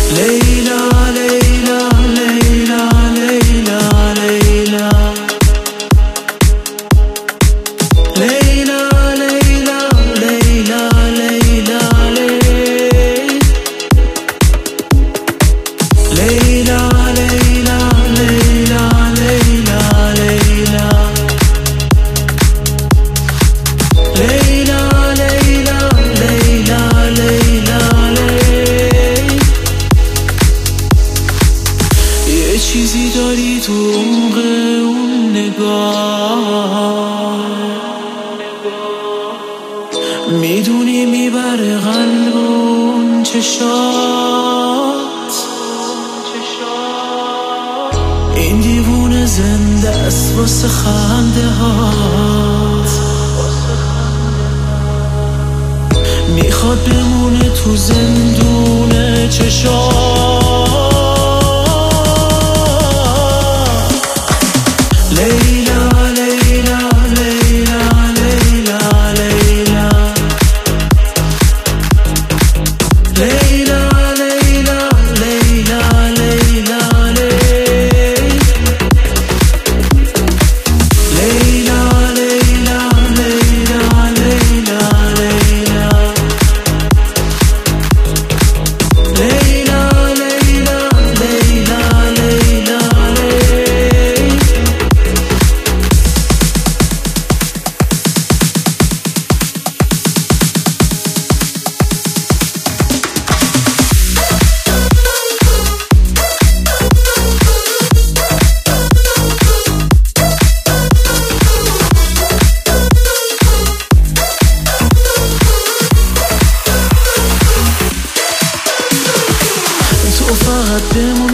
ليلى ليلى ليلى ليلى ليلى ليلى ليلى ليلى ليلى ليلى ليلى ليلى ليلى ليلى ليلى ليلى ليلى ليلى یه چیزی داری تو عمق اون نگاه، میدونی میبره قلب اون چشات. این دیوونه زنده است واسه خنده هات، میخواد بمونه تو زندون چشات. لیلا لیلا لیلا لیلا لیلا لیلا لیلا لیلا لیلا لیلا لیلا لیلا لیلا لیلا لیلا لیلا لیلا تو فقط